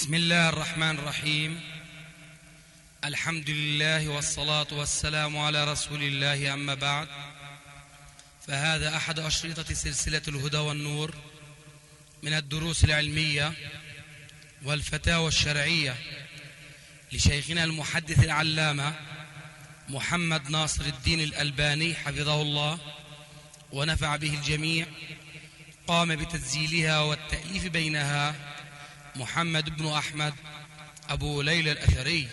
بسم الله الرحمن الرحيم. الحمد لله والصلاة والسلام على رسول الله، أما بعد، فهذا أحد أشرطة سلسلة الهدى والنور من الدروس العلمية والفتاوى الشرعية لشيخنا المحدث العلامة محمد ناصر الدين الألباني حفظه الله ونفع به الجميع. قام بتسجيلها والتأليف بينها محمد بن أحمد أبو ليلى الأثري.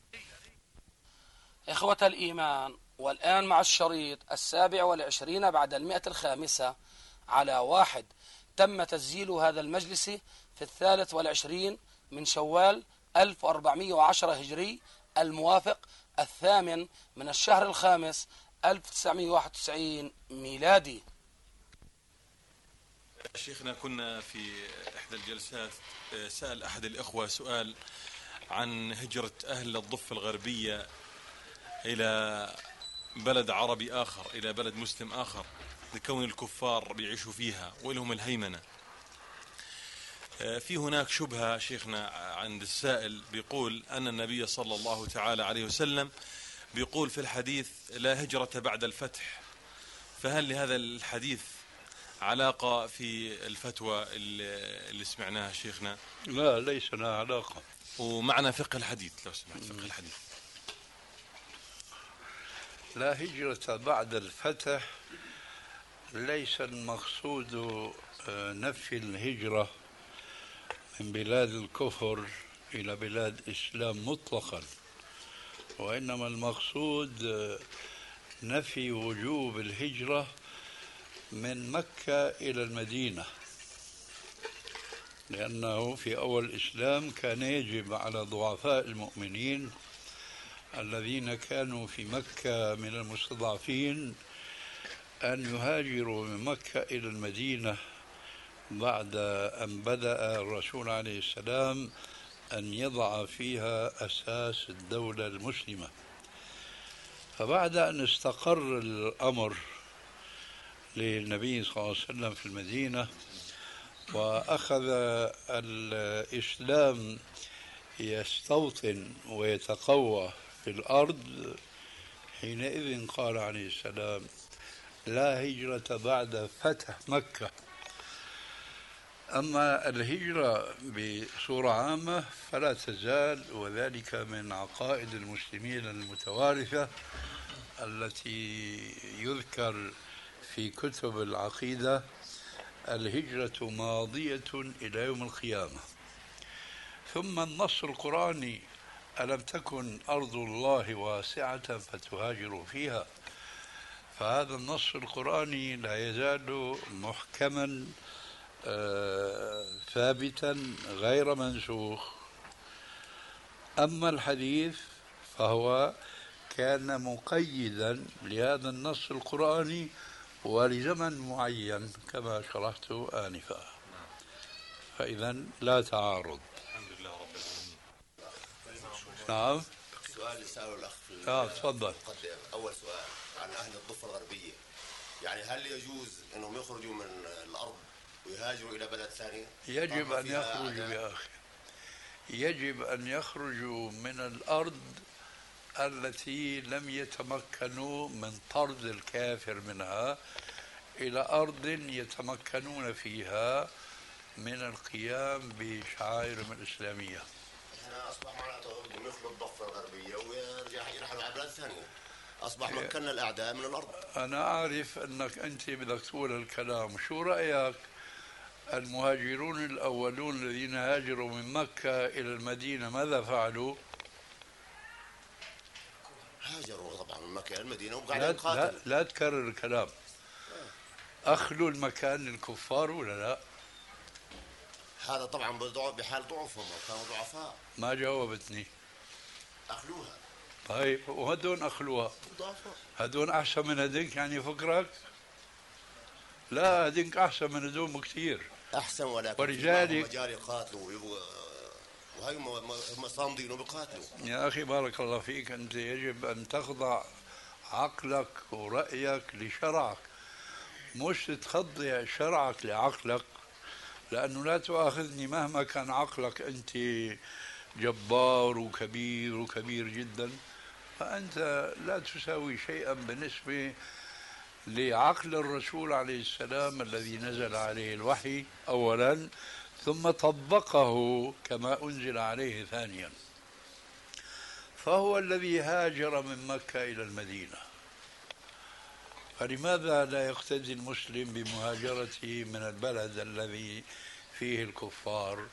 إخوة الإيمان، والآن مع الشريط 27 بعد 105 على 1. تم تسجيل هذا المجلس في 23 من شوال 1410 هجري، الموافق 8 من الشهر الخامس 1991 ميلادي. شيخنا، كنا في إحدى الجلسات سأل أحد الإخوة سؤال عن هجرة أهل الضفة الغربية إلى بلد عربي آخر، إلى بلد مسلم آخر، لكون الكفار بيعيشوا فيها ولهم الهيمنة. في هناك شبهة شيخنا عند السائل، بيقول أن النبي صلى الله تعالى عليه وسلم بيقول في الحديث لا هجرة بعد الفتح، فهل لهذا الحديث علاقة في الفتوى اللي سمعناها شيخنا؟ لا، ليس لها علاقة. ومعنى فقه الحديث لو سمحت، فقه الحديث. لا هجرة بعد الفتح، ليس المقصود نفي الهجرة من بلاد الكفر إلى بلاد الإسلام مطلقا، وإنما المقصود نفي وجوب الهجرة من مكة إلى المدينة، لأنه في أول الإسلام كان يجب على ضعفاء المؤمنين الذين كانوا في مكة من المستضعفين أن يهاجروا من مكة إلى المدينة بعد أن بدأ الرسول عليه السلام أن يضع فيها أساس الدولة المسلمة. فبعد أن استقر الأمر للنبي صلى الله عليه وسلم في المدينة وأخذ الإسلام يستوطن ويتقوى في الأرض، حينئذ قال عليه السلام لا هجرة بعد فتح مكة. أما الهجرة بصورة عامة فلا تزال، وذلك من عقائد المسلمين المتوارثة التي يذكر في كتب العقيدة الهجرة ماضية إلى يوم القيامة. ثم النص القرآني ألم تكن أرض الله واسعة فتهاجروا فيها، فهذا النص القرآني لا يزال محكما ثابتا غير منسوخ. أما الحديث فهو كان مقيدا لهذا النص القرآني ولزمن معين كما شرحت آنفا، فإذا لا تعارض. الحمد لله رب العالمين. نعم. سؤال يسأله الأخ تفضل. أول سؤال عن أهل الضفة الغربية، يعني هل يجوز أنهم يخرجوا من الأرض ويهاجروا إلى بلد ثاني؟ يجب أن يخرجوا يا أخي، يجب أن يخرجوا من الأرض التي لم يتمكنوا من طرد الكافر منها إلى أرض يتمكنون فيها من القيام بشعائرهم الإسلامية. احنا أصبح معناته مثل الضفة الغربية ويرجع يرحلوا على بلاد ثانية، أصبح مكنا الأعداء من الأرض. أنا أعرف أنك أنت بدك تقول الكلام، شو رأيك المهاجرون الأولون الذين هاجروا من مكة إلى المدينة ماذا فعلوا؟ هاجروا طبعا من مكة إلى المدينة وقاعدين يقاتلوا. لا تكرر الكلام. أخلوا المكان للكفار ولا لا؟ هذا طبعا بحال ضعفهم، كانوا ضعفاء. ما جاوبتني. أخلوها. طيب وهدون أخلوها، هدون أحسن من هديك يعني فكرك؟ لا، هديك أحسن من هدوم كثير. أحسن، ولكن ولذلك مجال يقاتلوا وهي هم صامدين وبقاتلوا. يا أخي بارك الله فيك، أنت يجب أن تخضع عقلك ورأيك لشرعك، مش تخضع شرعك لعقلك، لأنه لا تؤاخذني مهما كان عقلك أنت جبار وكبير وكبير جدا، فأنت لا تساوي شيئا بالنسبة لعقل الرسول عليه السلام الذي نزل عليه الوحي أولا، ثم طبقه كما أنزل عليه ثانيا. فهو الذي هاجر من مكة إلى المدينة، فلماذا لا يقتدي المسلم بمهاجرته من البلد الذي فيه الكفار؟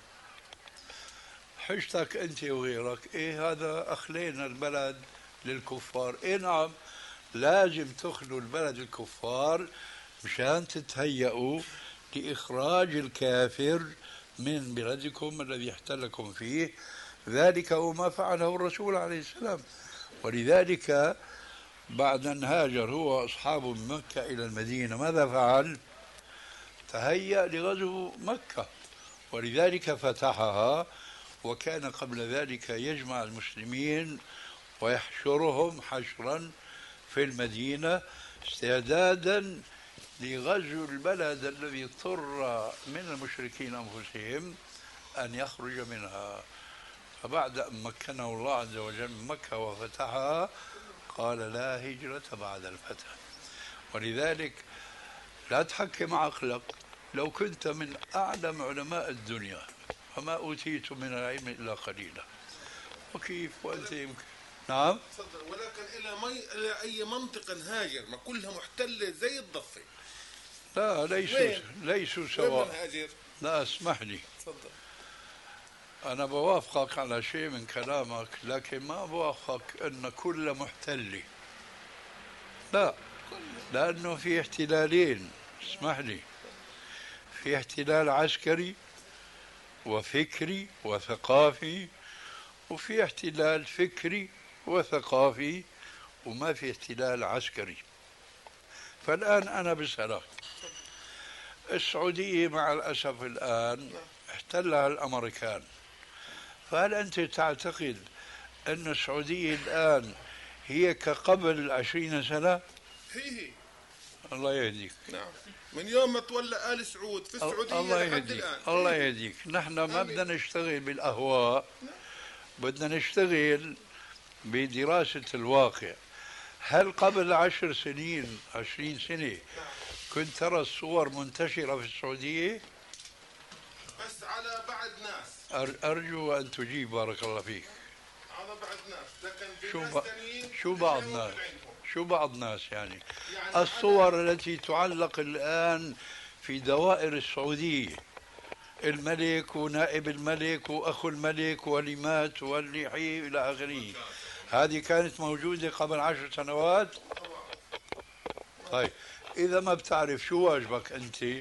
حجتك أنت وغيرك إيه هذا أخلينا البلد للكفار. إيه نعم، لازم تخلوا البلد الكفار مشان تتهيئوا لإخراج الكافر من بلدكم الذي احتلكم فيه. ذلك هو ما فعله الرسول عليه السلام. ولذلك بعد أن هاجر هو وأصحابه من مكة إلى المدينة ماذا فعل؟ تهيأ لغزو مكة، ولذلك فتحها. وكان قبل ذلك يجمع المسلمين ويحشرهم حشرا في المدينة استعدادا لغزو البلد الذي اضطر من المشركين أنفسهم أن يخرج منها. فبعد أن مكنه الله عز وجل من مكة وفتحها قال لا هجرة بعد الفتح. ولذلك لا تحكم عقلك. لو كنت من أعلم علماء الدنيا فما أوتيت من العلم إلا قليلا. وكيف وأنت يمكن نعم. ولكن إلى أي منطقة هاجر؟ ما كلها محتلة زي الضفة. لا ليسوا سواء. لا اسمح لي، تفضل. أنا بوافقك على شيء من كلامك، لكن ما بوافقك أن كل محتل. لا، لأنه في احتلالين، اسمح لي، في احتلال عسكري وفكري وثقافي، وفي احتلال فكري وثقافي، وما في احتلال عسكري. فالآن أنا بسألك، السعودية مع الأسف الآن احتلها الأمريكان، فهل أنت تعتقد أن السعودية الآن هي كقبل 20 سنة؟ هي الله يهديك. نعم، من يوم ما تولى آل سعود في السعودية الله لحد يهديك. الآن. الله يهديك. نحن ما بدنا نشتغل بالأهواء، بدنا نشتغل بدراسة الواقع. هل قبل 10 سنين 20 سنة كنت ترى الصور منتشرة في السعودية؟ بس على بعض ناس. أرجو أن تجيب بارك الله فيك. على بعض ناس، لكن شو بعض ناس يعني الصور التي تعلق الآن في دوائر السعودية، الملك ونائب الملك وأخو الملك ولمات واللي حي إلى آخره، هذه كانت موجودة قبل 10 سنوات؟ طيب إذا ما بتعرف شو واجبك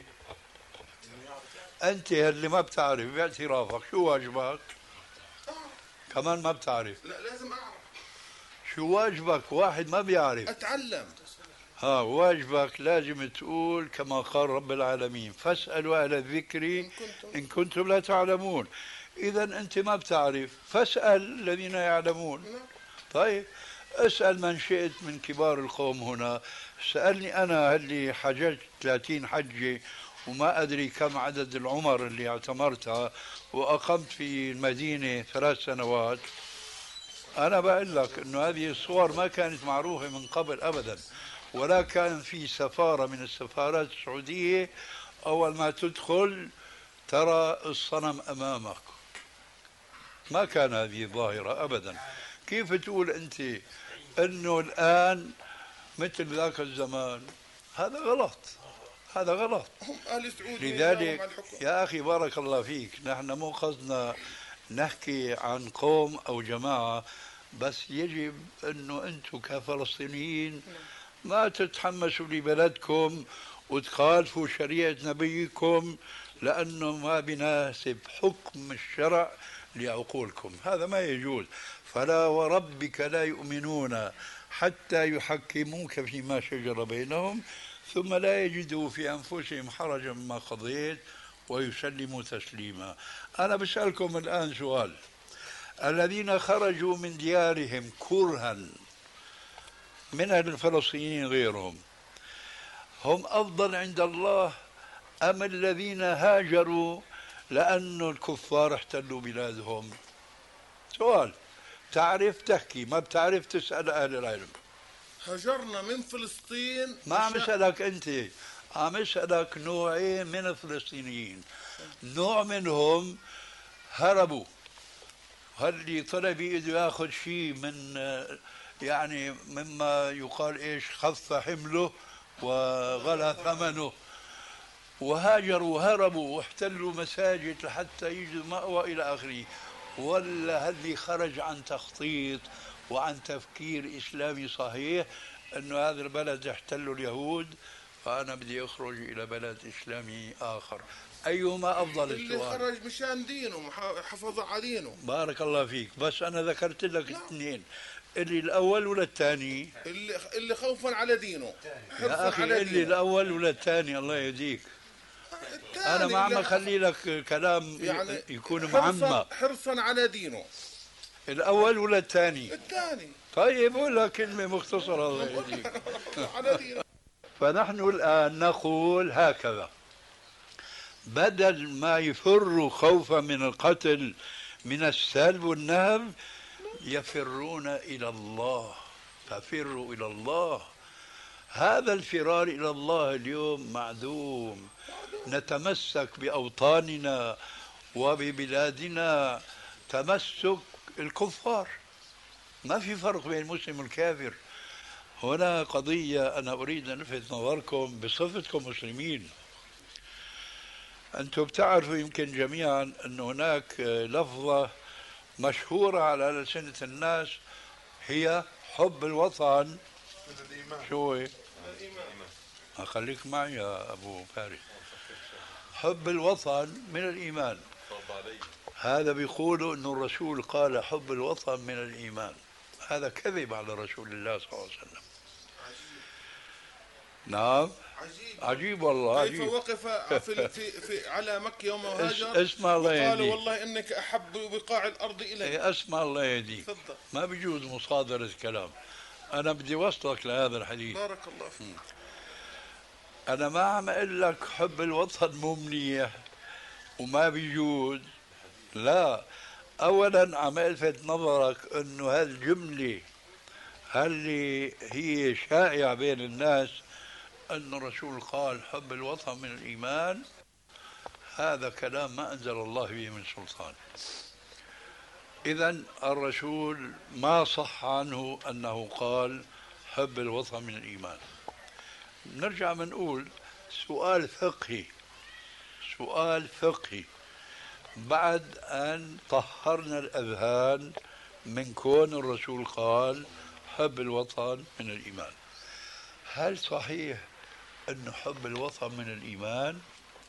أنت اللي ما بتعرف باعترافك شو واجبك؟ كمان ما بتعرف. لا لازم أعرف شو واجبك. واحد ما بيعرف أتعلم. واجبك لازم تقول كما قال رب العالمين فاسألوا أهل الذكر إن كنتم لا تعلمون. إذا أنت ما بتعرف فاسأل الذين يعلمون. طيب اسأل من شئت من كبار القوم هنا. سألني أنا اللي حججت 30 حجة وما أدري كم عدد العمر اللي اعتمرتها وأقمت في المدينة 3 سنوات. أنا بقول لك أنه هذه الصور ما كانت معروفة من قبل أبدا، ولا كان في سفارة من السفارات السعودية أول ما تدخل ترى الصنم أمامك. ما كان هذه ظاهرة أبدا. كيف تقول أنت أنه الآن مثل ذاك الزمان؟ هذا غلط، هذا غلط. لذلك يا أخي بارك الله فيك، نحن مو قصدنا نحكي عن قوم أو جماعة، بس يجب أنه أنتم كفلسطينيين ما تتحمسوا لبلدكم وتخالفوا شريعة نبيكم لأنه ما بيناسب حكم الشرع لعقولكم. هذا ما يجوز. فلا وربك لا يؤمنون حتى يحكموك فيما شجر بينهم ثم لا يجدوا في أنفسهم حرجا مما قضيت ويسلموا تسليما. أنا بسألكم الآن سؤال: الذين خرجوا من ديارهم كرها من الفلسطينيين غيرهم هم أفضل عند الله أم الذين هاجروا لأن الكفار احتلوا بلادهم؟ سؤال. تعرف تحكي، ما بتعرف تسأل أهل العلم. هجرنا من فلسطين. ما عم اسألك أنت، عم اسألك نوعين من الفلسطينيين. نوع منهم هربوا، اللي طلع بإيده ياخذ شيء من يعني مما يقال ايش، خف حمله وغلى ثمنه، وهاجروا وهربوا واحتلوا مساجد لحتى يجدوا مأوى إلى آخره. ولا اللي خرج عن تخطيط وعن تفكير إسلامي صحيح أنه هذا البلد احتله اليهود فأنا بدي أخرج إلى بلد إسلامي آخر. أيهما أفضل؟ اللي السؤال. خرج مشان دينه، حفظ على دينه. بارك الله فيك، بس أنا ذكرت لك اثنين، اللي الأول ولا الثاني؟ اللي خوفا على دينه، يا أخي على اللي دينه. الأول ولا الثاني؟ الله يهديك. أنا ما عم أخلي لك كلام يعني يكون معمى. حرصا على دينه. الأول ولا الثاني؟ الثاني. طيب قول لك كلمة مختصرة الله يهديك. على دينه. فنحن الآن نقول هكذا: بدل ما يفروا خوفا من القتل من السلب والنهب، يفرون إلى الله. ففروا إلى الله. هذا الفرار إلى الله اليوم معدوم. نتمسك بأوطاننا وببلادنا تمسك الكفار. ما في فرق بين المسلم والكافر. هنا قضية أنا أريد أن ألفت نظركم بصفتكم مسلمين. أنتم بتعرفوا يمكن جميعا أن هناك لفظة مشهورة على ألسنة الناس هي حب الوطن. شو هي؟ خليك معي يا أبو فارس. حب الوطن من الإيمان. هذا بيقولوا أن الرسول قال حب الوطن من الإيمان. هذا كذب على رسول الله صلى الله عليه وسلم. نعم. عجيب والله. كيف عجيب. وقف في على مكة يوم هاجر اسمع الله يهديك. قال والله إنك أحب بقاع الأرض إلي. اسمع الله يهديك. ما بيجوز مصادرة الكلام. أنا بدي وصلك لهذا الحديث. بارك الله فيك. أنا ما عم أقول لك حب الوطن مو منيح وما بيجوز، لا. أولا عم ألفت نظرك أنه هالجملة اللي هي شائعة بين الناس أن الرسول قال حب الوطن من الإيمان، هذا كلام ما أنزل الله به من سلطان. إذن الرسول ما صح عنه أنه قال حب الوطن من الإيمان. نرجع منقول سؤال فقهي. سؤال فقهي بعد أن طهرنا الأذهان من كون الرسول قال حب الوطن من الإيمان. هل صحيح أن حب الوطن من الإيمان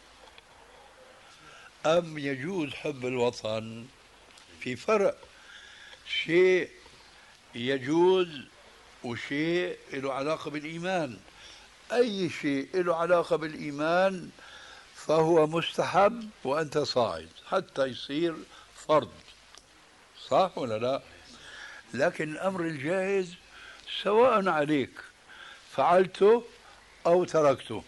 أم يجوز حب الوطن؟ في فرق، شيء يجوز وشيء له علاقة بالإيمان. أي شيء له علاقة بالإيمان فهو مستحب وأنت صاعد حتى يصير فرض، صح ولا لا؟ لكن الأمر الجائز سواء عليك فعلته أو تركته.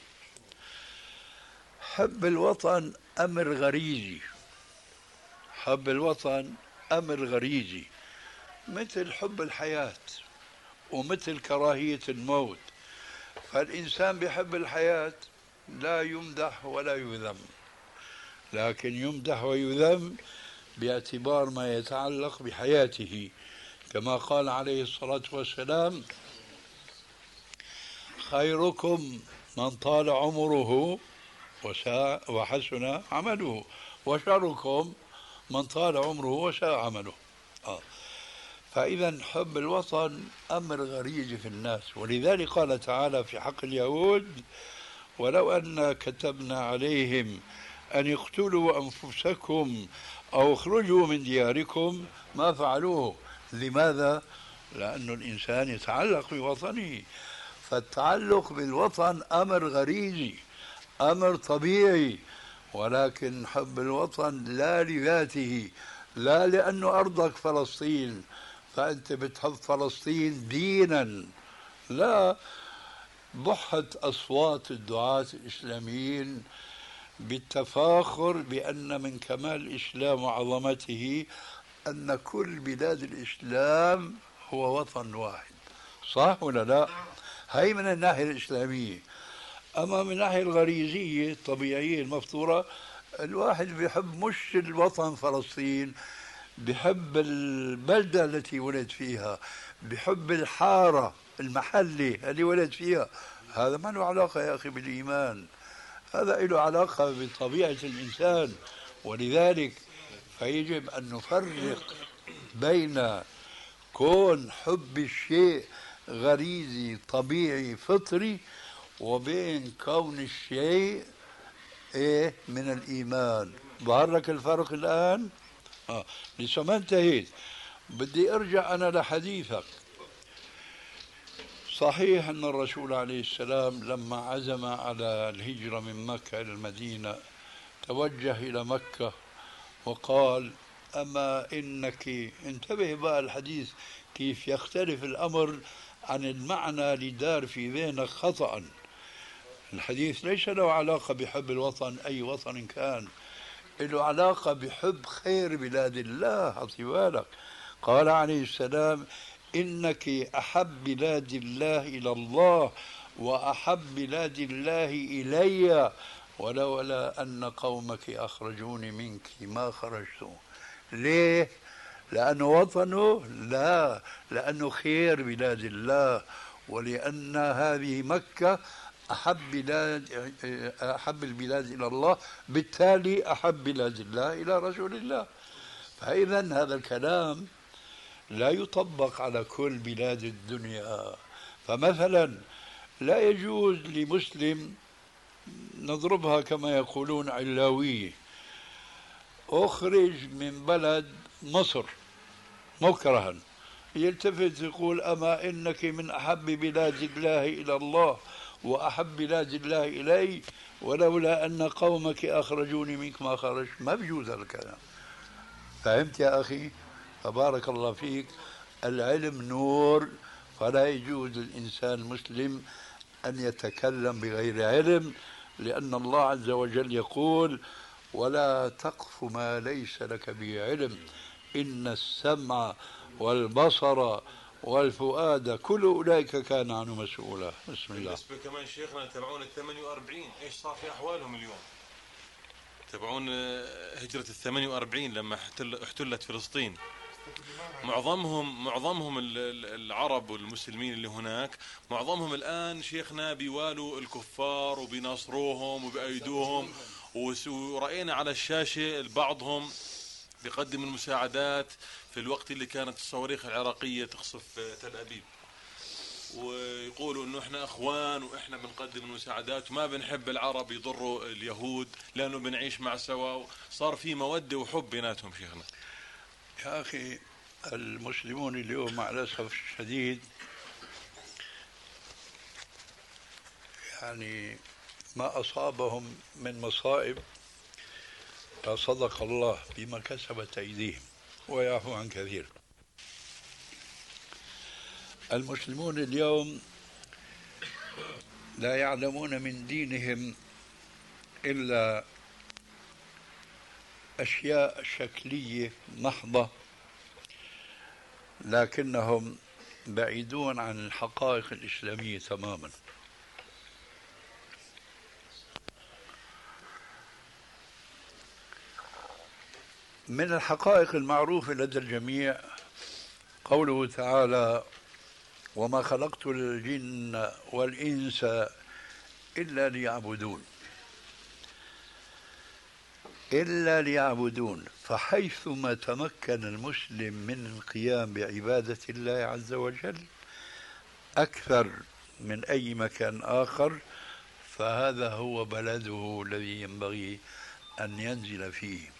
حب الوطن أمر غريزي. حب الوطن أمر غريزي مثل حب الحياة ومثل كراهية الموت. فالإنسان بيحب الحياة لا يمدح ولا يذم، لكن يمدح ويذم باعتبار ما يتعلق بحياته، كما قال عليه الصلاة والسلام: خيركم من طال عمره وحسن عمله، وشركم من طال عمره وساء عمله. فإذا حب الوطن أمر غريزي في الناس، ولذلك قال تعالى في حق اليهود: ولو أن كتبنا عليهم أن يقتلوا أنفسكم أو اخرجوا من دياركم ما فعلوه. لماذا؟ لأن الإنسان يتعلق بوطنه. فالتعلق بالوطن أمر غريزي، أمر طبيعي، ولكن حب الوطن لا لذاته، لا لأنه أرضك فلسطين فأنت بتحب فلسطين دينا، لا. بحت أصوات الدعاة الإسلاميين بالتفاخر بأن من كمال الإسلام وعظمته أن كل بلاد الإسلام هو وطن واحد. صح ولا لا؟ هي من الناحية الإسلامية. أما من الناحية الغريزية الطبيعية المفطورة، الواحد بيحب مش الوطن فلسطين، بحب البلدة التي ولد فيها، بحب الحارة المحلة اللي ولد فيها. هذا ما له علاقة يا أخي بالإيمان، هذا له علاقة بطبيعة الإنسان. ولذلك فيجب أن نفرق بين كون حب الشيء غريزي طبيعي فطري، وبين كون الشيء إيه من الإيمان. ظهر لك الفرق الآن؟ لسه ما انتهيت، بدي أرجع أنا لحديثك. صحيح أن الرسول عليه السلام لما عزم على الهجرة من مكة إلى المدينة توجه إلى مكة وقال: أما إنك، انتبه بقى الحديث كيف يختلف الأمر عن المعنى اللي دار في ذهنك خطأ. الحديث ليس له علاقة بحب الوطن أي وطن كان، له علاقة بحب خير بلاد الله. أعطي بالك، قال عليه السلام: إنك أحب بلاد الله إلى الله وأحب بلاد الله إلي، ولولا أن قومك أخرجوني منك ما خرجت. ليه؟ لأنه وطنه؟ لا، لأنه خير بلاد الله، ولأن هذه مكة أحب البلاد إلى الله، بالتالي أحب بلاد الله إلى رسول الله. فإذا هذا الكلام لا يطبق على كل بلاد الدنيا. فمثلا لا يجوز لمسلم، نضربها كما يقولون علاوية، أخرج من بلد مصر مكرها، يلتفت يقول: أما إنك من أحب بلاد الله إلى الله وأحب بلاد الله إلي، ولولا أن قومك أخرجوني منك ما خرج. ما بيجوز هذا الكلام. فهمت يا أخي؟ فبارك الله فيك. العلم نور، فلا يجوز للإنسان المسلم أن يتكلم بغير علم، لأن الله عز وجل يقول: ولا تقف ما ليس لك به علم إن السمع والبصر والفؤاد كل أولئك كان عنه مسؤولا. بسم الله. بالنسبة كمان شيخنا تبعون 48 ايش صار في احوالهم اليوم؟ تبعون هجرة 48 لما احتلت فلسطين، معظمهم العرب والمسلمين اللي هناك، معظمهم الآن شيخنا بيوالوا الكفار وبيناصروهم وبأيدوهم، ورأينا على الشاشة بعضهم بيقدم المساعدات في الوقت اللي كانت الصواريخ العراقية تقصف تل أبيب، ويقولوا انه احنا اخوان واحنا بنقدم المساعدات وما بنحب العرب يضروا اليهود لانه بنعيش مع سوا. صار في مودة وحب بيناتهم شيخنا. يا أخي المسلمون اليوم مع الأسف الشديد يعني ما أصابهم من مصائب فصدق الله بما كسبت أيديهم ويعفو عن كثير. المسلمون اليوم لا يعلمون من دينهم إلا أشياء شكلية محضة، لكنهم بعيدون عن الحقائق الإسلامية تماما. من الحقائق المعروفة لدى الجميع قوله تعالى: وما خلقت الجن والإنس إلا ليعبدون. إلا ليعبدون، فحيثما تمكن المسلم من القيام بعبادة الله عز وجل أكثر من أي مكان آخر، فهذا هو بلده الذي ينبغي أن ينزل فيه،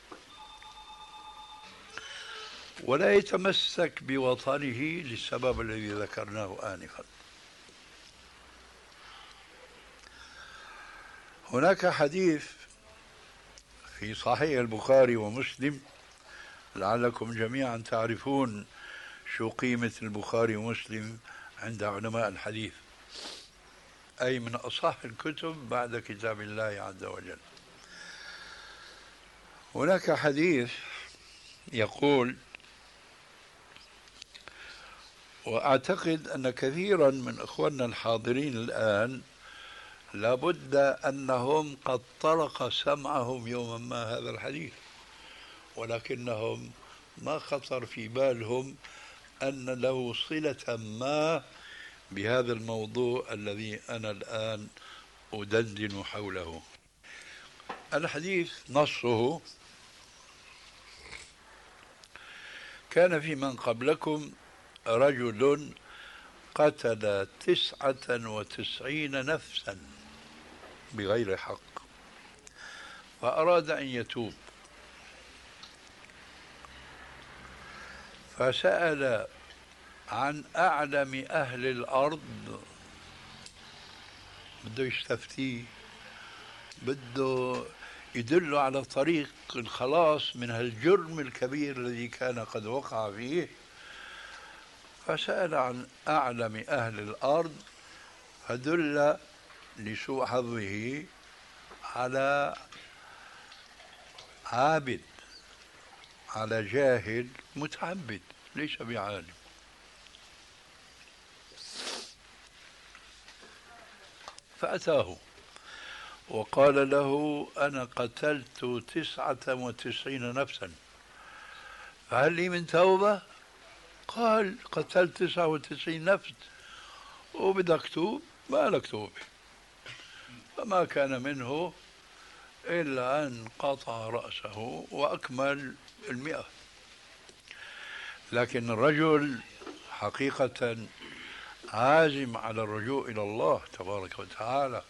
ولا يتمسك بوطنه للسبب الذي ذكرناه آنفا. هناك حديث في صحيح البخاري ومسلم، لعلكم جميعا تعرفون شو قيمة البخاري ومسلم عند علماء الحديث، أي من أصح الكتب بعد كتاب الله عز وجل. هناك حديث يقول، وأعتقد أن كثيرا من إخواننا الحاضرين الآن لابد أنهم قد طرق سمعهم يوما ما هذا الحديث، ولكنهم ما خطر في بالهم أن له صلة ما بهذا الموضوع الذي أنا الآن أدندن حوله. الحديث نصه: كان في من قبلكم رجل قتل 99 نفسا بغير حق، فأراد أن يتوب، فسأل عن أعلم أهل الأرض، بده يستفتيه، بده يدل على طريق الخلاص من هالجرم الكبير الذي كان قد وقع فيه. فسأل عن أعلم أهل الأرض، فدل لسوء حظه على عابد، على جاهل متعبد ليس بعالم. فأتاه وقال له: أنا قتلت 99 نفسا، فهل لي من توبة؟ قال: قتلت 99 نفس وبدك توب؟ ما لك توبة. فما كان منه إلا أن قطع رأسه وأكمل 100. لكن الرجل حقيقة عازم على الرجوع إلى الله تبارك وتعالى،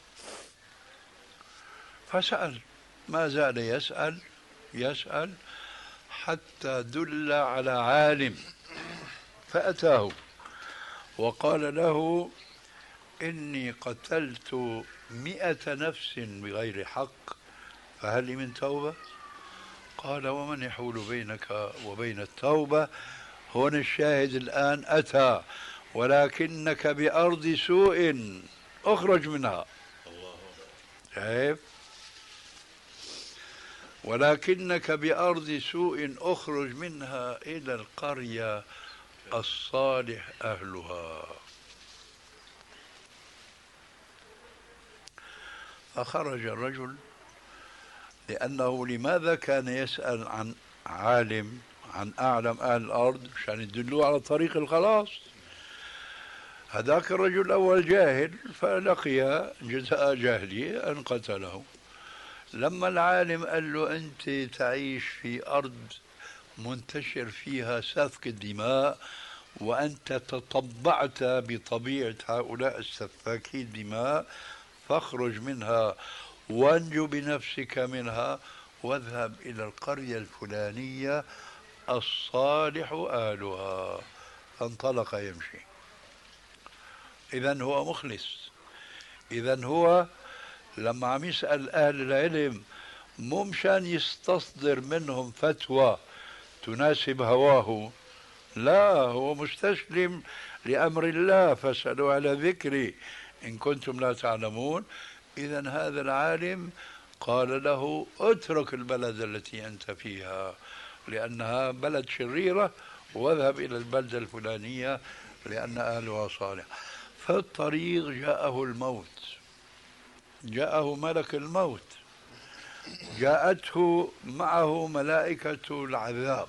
فسأل، ما زال يسأل حتى دل على عالم، فأتاه وقال له: إني قتلت 100 نفس بغير حق، فهل لي من توبة؟ قال: ومن يحول بينك وبين التوبة؟ هنا الشاهد الآن أتى: ولكنك بأرض سوء اخرج منها. شايف؟ ولكنك بأرض سوء اخرج منها إلى القرية الصالح أهلها. فخرج الرجل، لأنه لماذا كان يسأل عن عالم، عن أعلم أهل الأرض؟ عشان يدلوه على طريق الخلاص. هذاك الرجل الأول جاهل، فلقي جزاء جهله أن قتله. لما العالم قال له: أنت تعيش في أرض منتشر فيها سفك الدماء، وأنت تطبعت بطبيعة هؤلاء السفاكي الدماء، فاخرج منها وانجو بنفسك منها، واذهب إلى القرية الفلانية الصالح أهلها. فانطلق يمشي. إذن هو مخلص. إذن هو لما عم يسأل أهل العلم مو مشان يستصدر منهم فتوى تناسب هواه، لا، هو مستسلم لأمر الله: فاسألوا على ذكري إن كنتم لا تعلمون. إذن هذا العالم قال له: اترك البلد التي أنت فيها لأنها بلد شريرة، واذهب إلى البلدة الفلانية لأن أهلها صالح. في الطريق جاءه الموت، جاءه ملك الموت، جاءته معه ملائكة العذاب،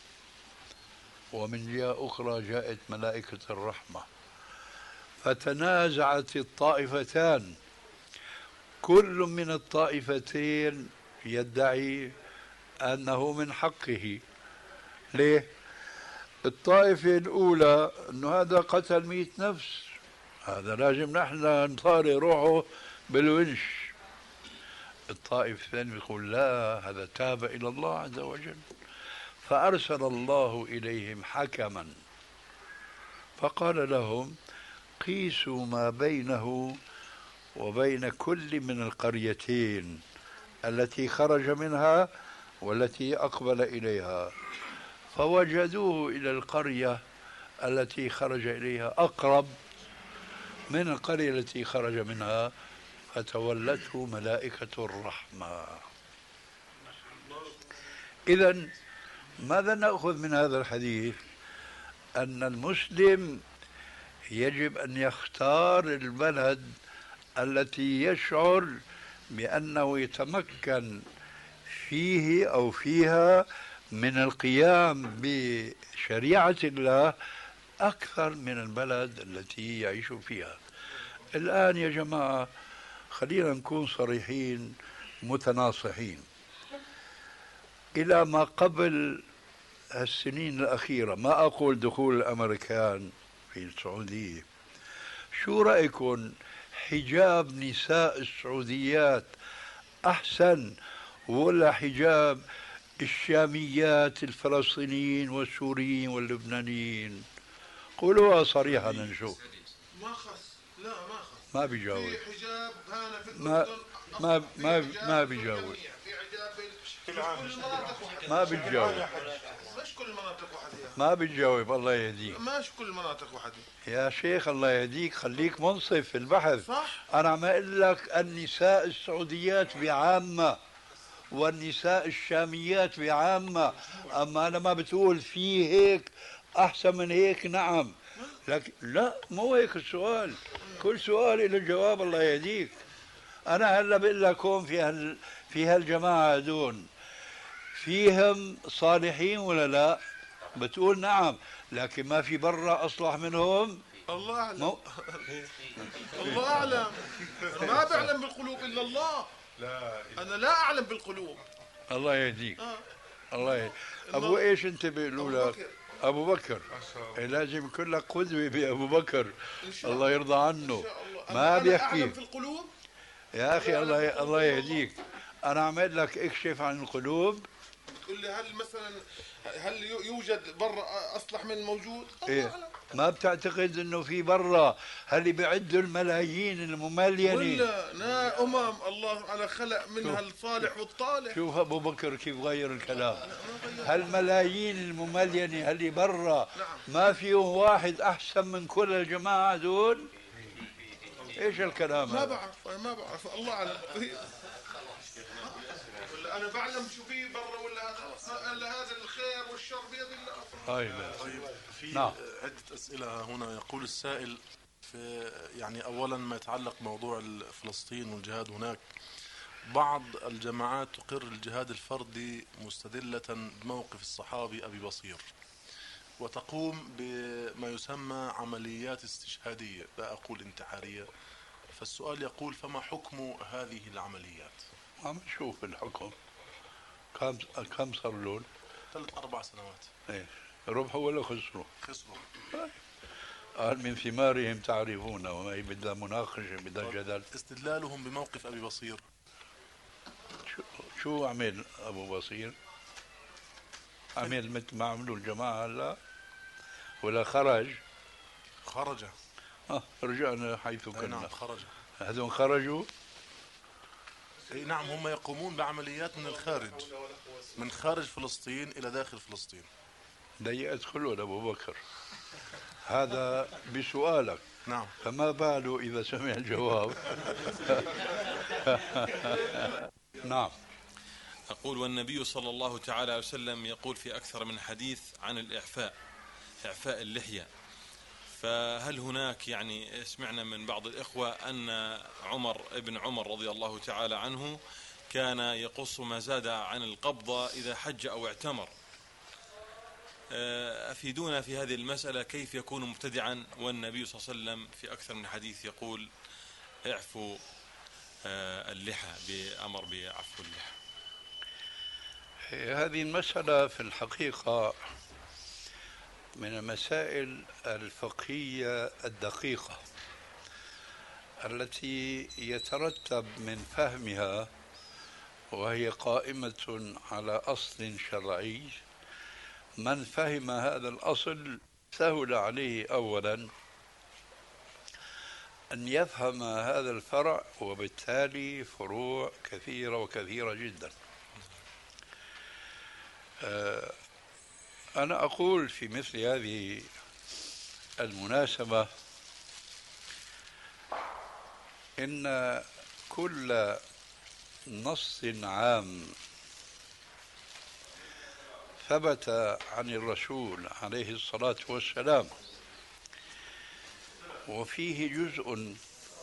ومن جهة أخرى جاءت ملائكة الرحمة، فتنازعت الطائفتان، كل من الطائفتين يدعي أنه من حقه. ليه؟ الطائفة الأولى أنه هذا قتل 100 نفس، هذا لازم نحن نطاري روحه بالونش. الطائفة الثانية يقول: لا، هذا تاب إلى الله عز وجل. فأرسل الله إليهم حكما فقال لهم: قيسوا ما بينه وبين كل من القريتين التي خرج منها والتي أقبل إليها، فوجدوه إلى القرية التي خرج إليها أقرب من القرية التي خرج منها، فتولته ملائكة الرحمة. إذن ماذا نأخذ من هذا الحديث؟ أن المسلم يجب أن يختار البلد التي يشعر بأنه يتمكن فيه أو فيها من القيام بشريعة الله أكثر من البلد التي يعيش فيها. الآن يا جماعة خلينا نكون صريحين متناصحين. إلى ما قبل السنين الأخيرة، ما أقول دخول الأمريكان في السعودية، شو رأيكم حجاب نساء السعوديات أحسن ولا حجاب الشاميات الفلسطينيين والسوريين واللبنانيين؟ قولوها صريحة نشوف. ما خص، لا ما خص، ما بيجاوب. في حجاب هنا في ما الأردن، ما بيجاوب. في حجاب كل المناطق واحدة. ما بيجاوب. مش كل المناطق واحدة. ما بيجاوب. الله يهديك. مش كل المناطق واحدة يا شيخ الله يهديك، خليك منصف في البحث. صح. أنا عم أقول لك النساء السعوديات بعامة والنساء الشاميات بعامة، أما لما بتقول في هيك أحسن من هيك، نعم، لكن لا، مو هيك السؤال. كل سؤال له جواب. الله يهديك. أنا هلا بقول لك هون في هالجماعة هدول فيهم صالحين ولا لا؟ بتقول نعم، لكن ما في برا أصلح منهم. الله أعلم. الله أعلم. أنا ما بعلم بالقلوب إلا الله. أنا لا أعلم بالقلوب. الله يهديك. الله يهديك. أبو إيش أنت بيقولوا لك؟ أبو بكر. لازم يكون لك قدوة بأبو بكر، الله يرضى عنه. ما بيحكي. أعلم في القلوب يا أخي الله يهديك. أنا عمل لك اكشف عن القلوب. بتقول لي هل يوجد برا أصلح من الموجود؟ إيه؟ ما بتعتقد انه في برا هل بيعدوا الملايين المملينين؟ ولا الله على خلق منها الصالح والطالح. شوف ابو بكر كيف غير الكلام. هالملايين المملينه اللي برا ما فيهم واحد احسن من كل الجماعه دول؟ ايش الكلام ما هذا؟ ما بعرف الله اعلم. ولا انا بعلم شو في برا ولا هذا الخير والشر بيد الله. طيب في نعم. عدة أسئلة هنا. يقول السائل في يعني أولا ما يتعلق بموضوع فلسطين والجهاد هناك، بعض الجماعات تقر الجهاد الفردي مستدلة بموقف الصحابي أبي بصير، وتقوم بما يسمى عمليات استشهادية، لا أقول انتحارية. فالسؤال يقول فما حكم هذه العمليات؟ عم نشوف الحكم. كم صار لون؟ 3-4 سنوات. ايه، ربحوا ولا خسروا؟ خسروا. قال من ثمارهم تعرفون، وما هي بدها مناقشه بدها جدل. استدلالهم بموقف أبي بصير، شو عمل ابو بصير؟ عمل مثل ما عملوا الجماعه هلا ولا خرج؟ خرج. رجعنا حيث كنا. نعم خرج. هذول خرجوا. اي نعم، هم يقومون بعمليات من الخارج، من خارج فلسطين الى داخل فلسطين. لا يدخلوا لابو بكر. هذا بسؤالك. نعم. فما باله اذا سمع الجواب. نعم. أقول والنبي صلى الله تعالى عليه وسلم يقول في أكثر من حديث عن الإعفاء، إعفاء اللحية. فهل هناك يعني سمعنا من بعض الإخوة أن ابن عمر رضي الله تعالى عنه كان يقص ما زاد عن القبضة إذا حج أو اعتمر. أفيدونا في هذه المسألة، كيف يكون مبتدعا والنبي صلى الله عليه وسلم في أكثر من حديث يقول اعفوا اللحى، بأمر بعفو اللحى. هذه المسألة في الحقيقة من المسائل الفقهية الدقيقة التي يترتب من فهمها، وهي قائمة على أصل شرعي. من فهم هذا الأصل سهل عليه أولا أن يفهم هذا الفرع، وبالتالي فروع كثيرة وكثيرة جدا. أنا أقول في مثل هذه المناسبة إن كل نص عام ثبت عن الرسول عليه الصلاة والسلام وفيه جزء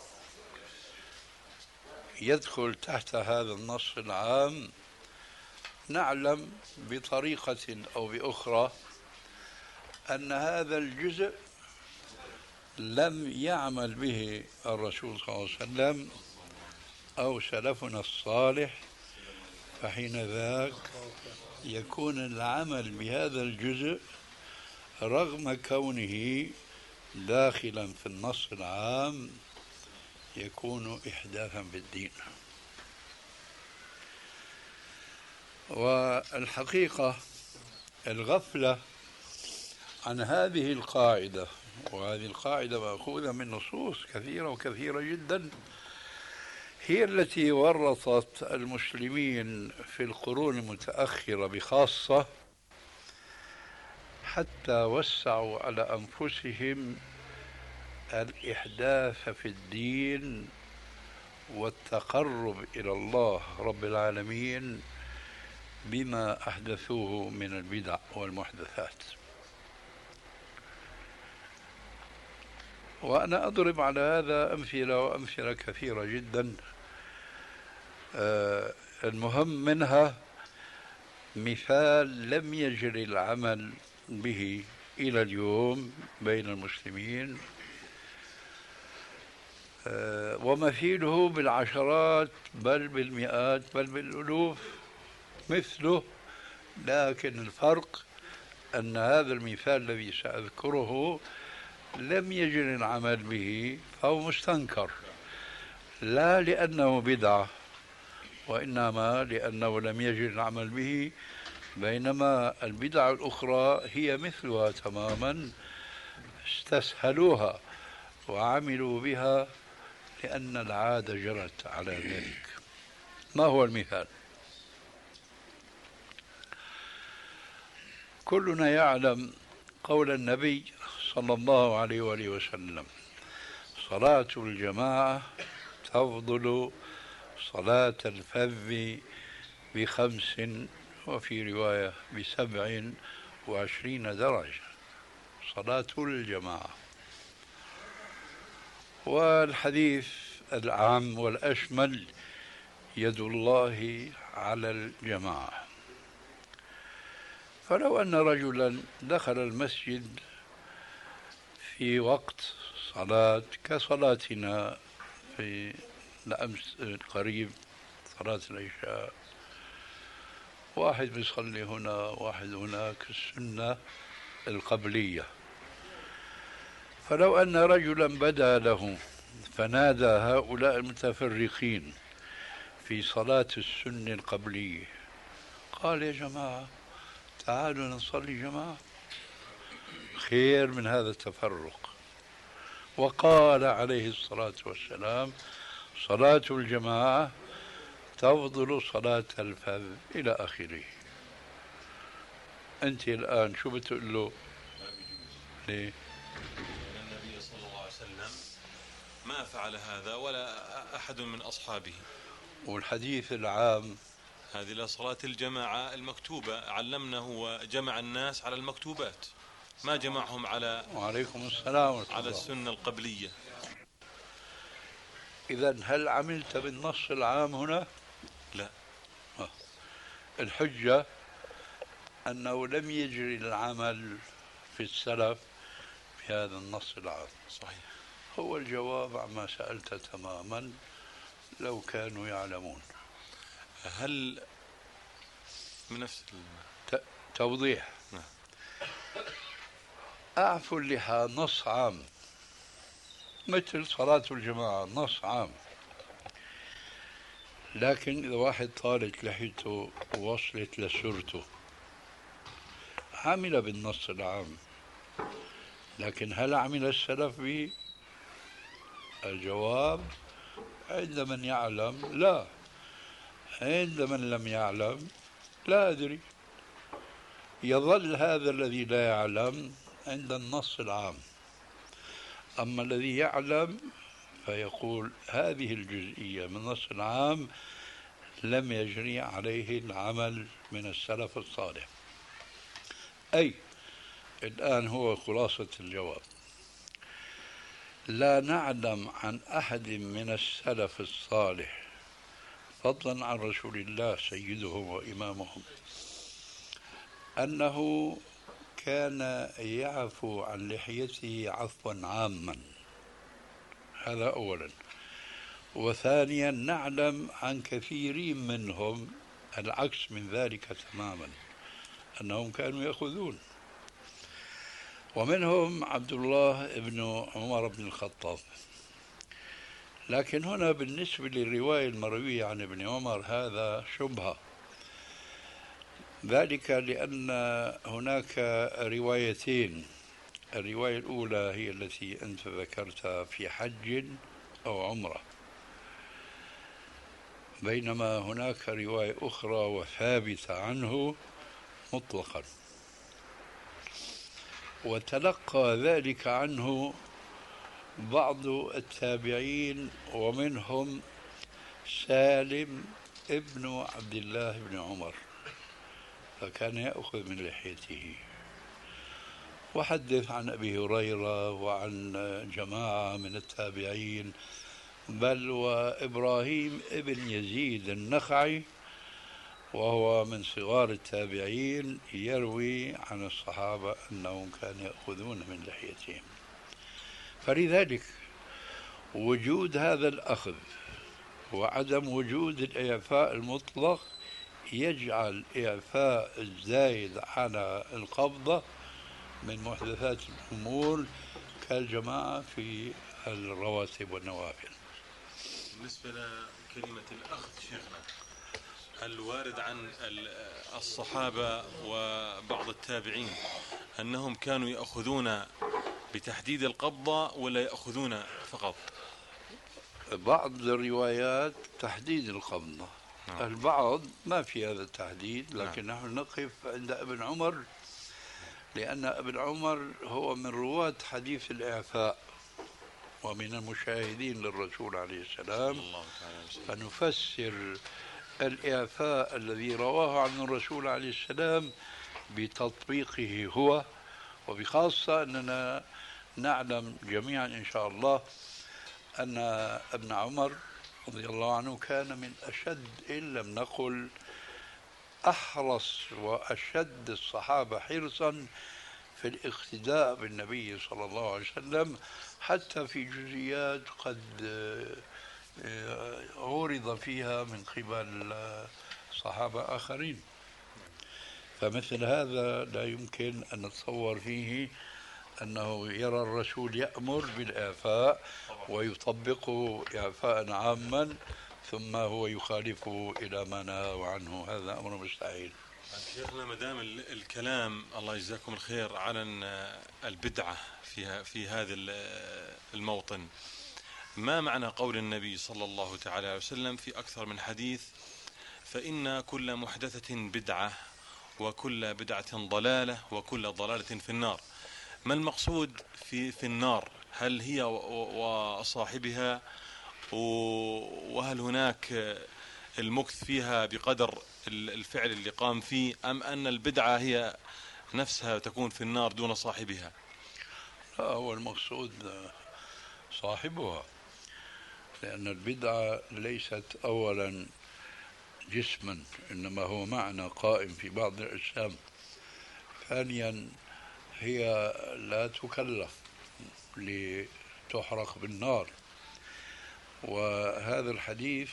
يدخل تحت هذا النص العام، نعلم بطريقة أو بأخرى أن هذا الجزء لم يعمل به الرسول صلى الله عليه وسلم أو سلفنا الصالح، فحين ذاك يكون العمل بهذا الجزء رغم كونه داخلا في النص العام يكون إحداثا بالدين. والحقيقة الغفلة عن هذه القاعدة، وهذه القاعدة مأخوذة من نصوص كثيرة وكثيرة جدا، هي التي ورطت المسلمين في القرون المتأخرة بخاصة، حتى وسعوا على أنفسهم الإحداث في الدين والتقرب إلى الله رب العالمين بما أحدثوه من البدع والمحدثات. وأنا أضرب على هذا أمثلة وأمثلة كثيرة جدا. المهم منها مثال لم يجري العمل به إلى اليوم بين المسلمين، ومثيله بالعشرات بل بالمئات بل بالألوف مثله، لكن الفرق أن هذا المثال الذي سأذكره لم يجري العمل به، فهو مستنكر، لا لأنه بدعة وإنما لأنه لم يجري العمل به، بينما البدع الأخرى هي مثلها تماما، استسهلوها وعملوا بها لأن العادة جرت على ذلك. ما هو المثال؟ كلنا يعلم قول النبي صلى الله عليه وآله وسلم: صلاة الجماعة تفضل صلاة الفذ ب5 وفي رواية ب27 درجة، صلاة الجماعة. والحديث العام والأشمل: يد الله على الجماعة. فلو أن رجلا دخل المسجد في وقت صلاة كصلاتنا في الأمس قريب، صلاة العشاء، واحد بيصلي هنا واحد هناك، السنة القبلية، فلو أن رجلا بدا له فنادى هؤلاء المتفرقين في صلاة السنة القبلية، قال: يا جماعة تعالوا نصلي جماعة، خير من هذا التفرق. وقال عليه الصلاة والسلام: صلاة الجماعة تفضل صلاة الفذ، إلى آخره. أنت الآن شو بتقول له؟ ليه؟ النبي صلى الله عليه وسلم ما فعل هذا ولا أحد من أصحابه. والحديث العام: هذه صلاة الجماعة المكتوبة، علمنا هو جمع الناس على المكتوبات، ما جمعهم على وعليكم السلام ورحمة على الله. السنة القبلية. إذن هل عملت بالنص العام هنا؟ لا. الحجة أنه لم يجري العمل في السلف في هذا النص العام. صحيح. هو الجواب عما سألت تماما، لو كانوا يعلمون. هل من نفس توضيح: أعفو اللحى نص عام، مثل صلاة الجماعة نص عام، لكن إذا واحد طالت لحيته ووصلت لسرته عمل بالنص العام، لكن هل عمل السلف به؟ الجواب: عند من يعلم لا، عند من لم يعلم لا أدري. يظل هذا الذي لا يعلم عند النص العام، أما الذي يعلم فيقول هذه الجزئية من النص العام لم يجري عليه العمل من السلف الصالح. أي الآن هو خلاصة الجواب. لا نعلم عن أحد من السلف الصالح فضلا عن رسول الله سيدهم وإمامهم أنه كان يعفو عن لحيته عفوا عاما. هذا أولا. وثانيا نعلم عن كثيرين منهم العكس من ذلك تماما، أنهم كانوا يأخذون. ومنهم عبد الله بن عمر بن الخطاب. لكن هنا بالنسبة للرواية المروية عن ابن عمر هذا شبهة، ذلك لأن هناك روايتين. الرواية الأولى هي التي أنت ذكرتها في حج أو عمرة، بينما هناك رواية أخرى وثابتة عنه مطلقا، وتلقى ذلك عنه بعض التابعين ومنهم سالم ابن عبد الله بن عمر، فكان يأخذ من لحيته. وحدث عن أبي هريرة وعن جماعة من التابعين، بل وإبراهيم ابن يزيد النخعي وهو من صغار التابعين يروي عن الصحابة أنهم كانوا يأخذون من لحيتهم. فلذلك وجود هذا الأخذ وعدم وجود الإعفاء المطلق يجعل إعفاء الزايد على القبضة من محدثات الأمور كالجماعة في الرواتب والنوافل. بالنسبة لكلمة الأخذ شيخنا، هل وارد عن الصحابة وبعض التابعين أنهم كانوا يأخذون بتحديد القبضة ولا يأخذون فقط؟ بعض الروايات تحديد القبضة، البعض ما في هذا التحديد، لكن نحن نقف عند ابن عمر لأن ابن عمر هو من رواة حديث الإعفاء ومن المشاهدين للرسول عليه السلام، فنفسر الإعفاء الذي رواه عن الرسول عليه السلام بتطبيقه هو، وبخاصة أننا نعلم جميعا إن شاء الله أن ابن عمر رضي الله عنه كان من أشد إن لم نقل أحرص وأشد الصحابة حرصا في الاقتداء بالنبي صلى الله عليه وسلم، حتى في جزئيات قد عورض فيها من قبل صحابة آخرين. فمثل هذا لا يمكن أن نتصور فيه أنه يرى الرسول يأمر بالإعفاء ويطبقه إعفاء عاما ثم هو يخالفه إلى ما نهى عنه، هذا أمر مستحيل. شيخنا ما دام الكلام الله يجزاكم الخير على البدعة في هذا الموطن، ما معنى قول النبي صلى الله تعالى عليه وسلم في أكثر من حديث: فإن كل محدثة بدعة وكل بدعة ضلالة وكل ضلالة في النار؟ ما المقصود في النار؟ هل هي وصاحبها، وهل هناك المكث فيها بقدر الفعل اللي قام فيه، أم أن البدعة هي نفسها تكون في النار دون صاحبها؟ لا، هو المقصود صاحبها، لأن البدعة ليست أولا جسما، إنما هو معنى قائم في بعض الأجسام. ثانيا هي لا تكلف لتحرق بالنار. وهذا الحديث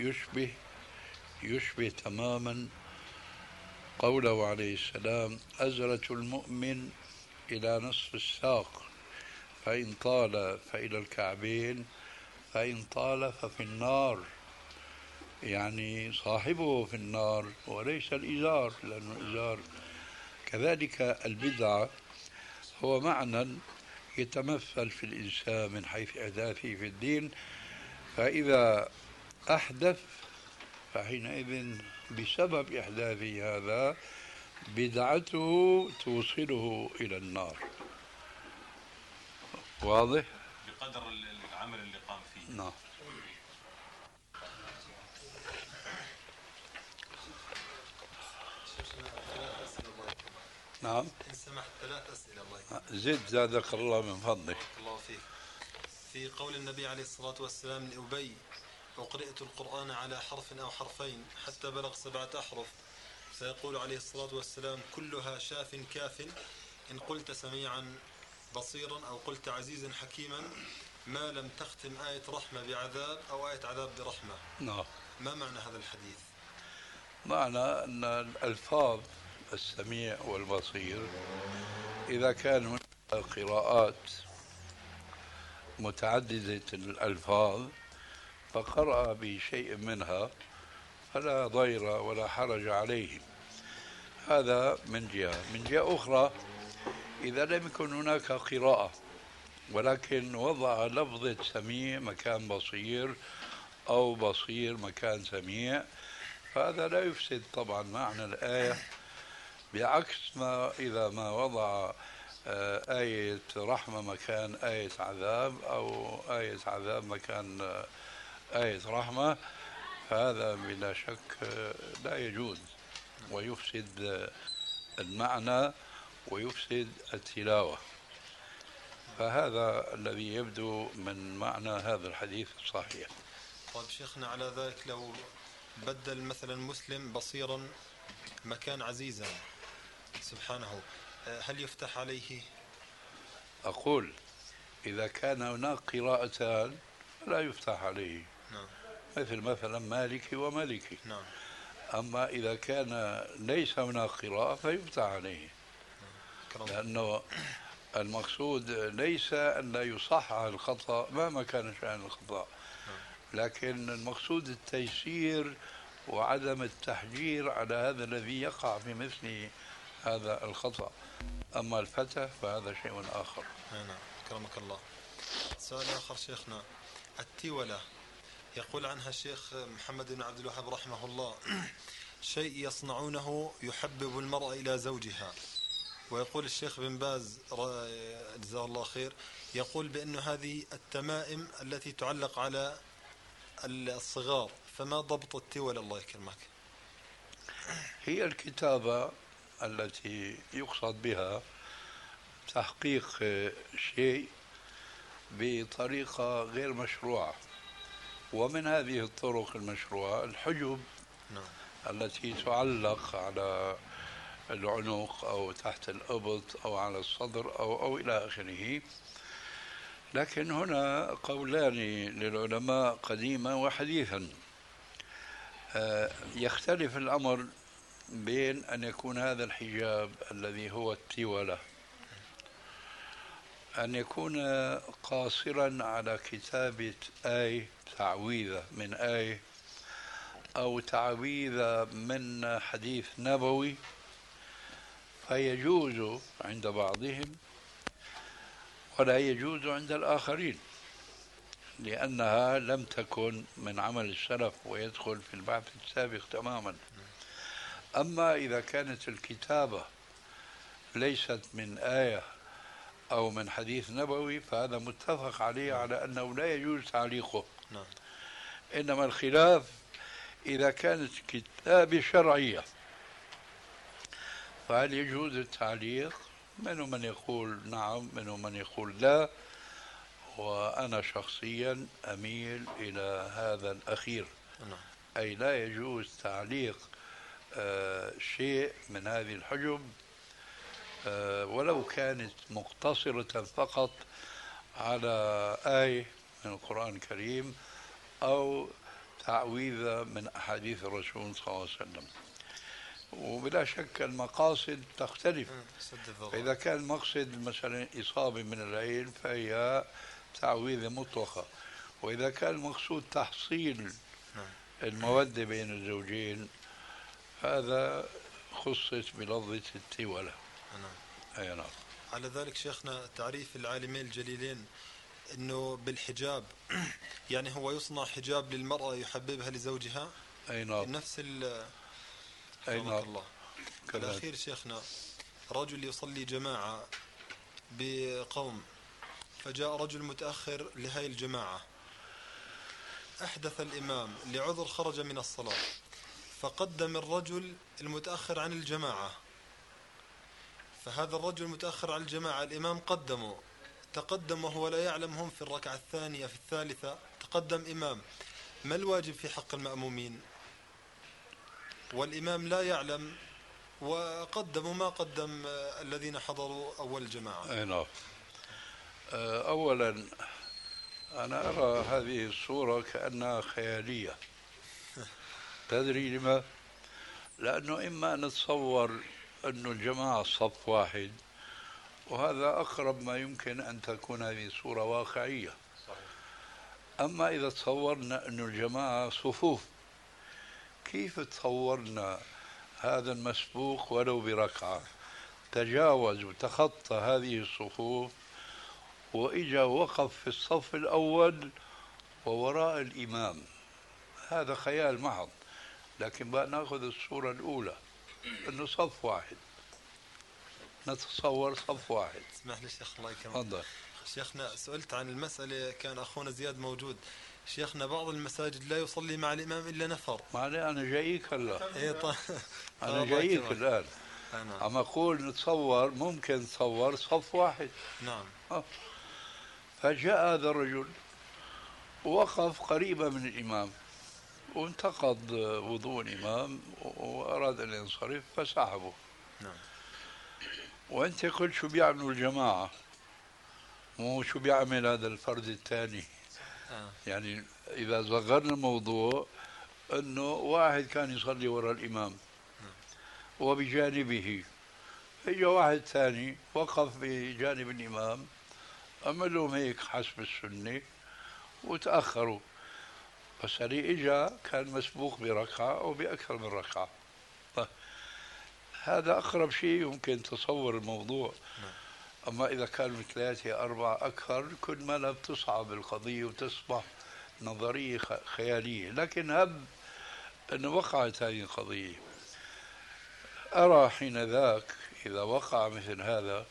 يشبه تماما قوله عليه السلام: أزرة المؤمن إلى نصف الساق، فإن طال فإلى الكعبين، فإن طال ففي النار. يعني صاحبه في النار وليس الإزار، لأن الإزار كذلك. البدعة هو معنى يتمثل في الإنسان من حيث إحداثه في الدين، فإذا أحدث فحينئذ بسبب إحداثه هذا بدعته توصله إلى النار. واضح؟ بقدر العمل اللي قام فيه. نعم. نعم. إن سمحت 3 أسئلة الله يكرمك. زد زادك الله من فضلك. بارك الله فيك. في قول النبي عليه الصلاة والسلام لأبي: وقرأت القرآن على حرف أو حرفين حتى بلغ 7 أحرف، سيقول عليه الصلاة والسلام: كلها شاف كاف، إن قلت سميعا بصيرا أو قلت عزيزا حكيما، ما لم تختم آية رحمة بعذاب أو آية عذاب برحمة. نعم. ما معنى هذا الحديث؟ معنى أن الألفاظ السميع والبصير إذا كان هناك قراءات متعددة الألفاظ فقرأ بشيء منها فلا ضير ولا حرج عليه. هذا من جهة. من جهة أخرى، إذا لم يكن هناك قراءة ولكن وضع لفظة سميع مكان بصير أو بصير مكان سميع، فهذا لا يفسد طبعا معنى الآية، بعكس ما إذا ما وضع آية رحمة مكان آية عذاب أو آية عذاب مكان آية رحمة، فهذا بلا شك لا يجوز ويفسد المعنى ويفسد التلاوة. فهذا الذي يبدو من معنى هذا الحديث الصحيح. طيب شيخنا، على ذلك لو بدل مثلا مسلم بصيرا مكان عزيزا سبحانه، هل يفتح عليه؟ أقول إذا كان هناك قراءتان فلا يفتح عليه. نعم. مثل مثلا مالكي ومالكي. نعم. أما إذا كان ليس هناك قراءة فيفتح عليه، لأنه المقصود ليس أن لا يصحح الخطأ مهما كان شأن الخطأ، لكن المقصود التيسير وعدم التحجير على هذا الذي يقع في مثل هذا الخطأ. أما الفتح فهذا شيء آخر. نعم. كرمك الله. سؤال آخر شيخنا، التولة يقول عنها الشيخ محمد بن عبد الوهاب رحمه الله: شيء يصنعونه يحبب المرأة إلى زوجها. ويقول الشيخ بن باز جزاه الله خير، يقول بأن هذه التمائم التي تعلق على الصغار، فما ضبط التولة الله يكرمك؟ هي الكتابة التي يقصد بها تحقيق شيء بطريقة غير مشروعة، ومن هذه الطرق المشروعة الحجب التي تعلق على العنق أو تحت الإبط أو على الصدر أو إلى آخره. لكن هنا قولان للعلماء قديما وحديثا. يختلف الأمر بين أن يكون هذا الحجاب الذي هو التولة أن يكون قاصرا على كتابة آية تعويذة من آية أو تعويذة من حديث نبوي، فيجوز عند بعضهم ولا يجوز عند الآخرين، لأنها لم تكن من عمل السلف ويدخل في البحث السابق تماما. أما إذا كانت الكتابة ليست من آية أو من حديث نبوي فهذا متفق عليه على أنه لا يجوز تعليقه. إنما الخلاف إذا كانت كتابة شرعية فهل يجوز التعليق؟ منهم من يقول نعم، منهم من يقول لا، وأنا شخصيا أميل إلى هذا الأخير، أي لا يجوز تعليق شيء من هذه الحجب ولو كانت مقتصرة فقط على آية من القرآن الكريم أو تعويذة من أحاديث الرسول صلى الله عليه وسلم. وبلا شك المقاصد تختلف. إذا كان المقصد مثلا إصابة من العين فهي تعويذة مطلقة، وإذا كان المقصود تحصيل المودة بين الزوجين هذا خصص بلفظة التولة. أي نعم. على ذلك شيخنا، تعريف العالمين الجليلين أنه بالحجاب يعني هو يصنع حجاب للمرأة يحببها لزوجها. أي نعم. نفس أي نعم. الله. الأخير شيخنا، رجل يصلي جماعة بقوم، فجاء رجل متأخر لهذه الجماعة، أحدث الإمام لعذر خرج من الصلاة، فقدم الرجل المتأخر عن الجماعة، فهذا الرجل متأخر عن الجماعة، الإمام تقدم وهو لا يعلم، هم في الركعة الثانية في الثالثة تقدم إمام، ما الواجب في حق المأمومين؟ والإمام لا يعلم وقدموا ما قدم الذين حضروا أول الجماعة. نعم. أولا أنا أرى هذه الصورة كأنها خيالية. تدري لما؟ لأنه إما نتصور أن الجماعة صف واحد، وهذا أقرب ما يمكن أن تكون هذه صورة واقعية. أما إذا تصورنا أن الجماعة صفوف، كيف تصورنا هذا المسبوق ولو بركعة تجاوز وتخطى هذه الصفوف وإجا وقف في الصف الأول ووراء الإمام؟ هذا خيال محض. لكن بقى ناخذ الصورة الأولى أنه صف واحد، نتصور صف واحد. اسمح لي شيخ الله يكرمك. تفضل. شيخنا سئلت عن المسألة، كان أخونا زياد موجود. شيخنا بعض المساجد لا يصلي مع الإمام إلا نفر. معلي أنا جايك هلا. إيه أنا جايك الآن. عم أقول نتصور، ممكن نتصور صف واحد. نعم. فجاء هذا الرجل ووقف قريبا من الإمام وانتقض وضوء الإمام وأراد أن ينصرف فسحبه. نعم. وأنت قلت شو بيعملوا الجماعة، مو شو بيعمل هذا الفرد الثاني. يعني إذا صغرنا الموضوع أنه واحد كان يصلي وراء الإمام وبجانبه اجى واحد ثاني وقف بجانب الإمام، عمل لهم هيك حسب السنة وتأخروا، بس اللي اجى كان مسبوق بركعة أو بأكثر من ركعة. هذا أقرب شيء يمكن تصور الموضوع. أما إذا كانوا 3 4 أكثر كل ما لا بتصعب القضية وتصبح نظرية خيالية. لكن هب أن وقعت هذه القضية، أرى حين ذاك إذا وقع مثل هذا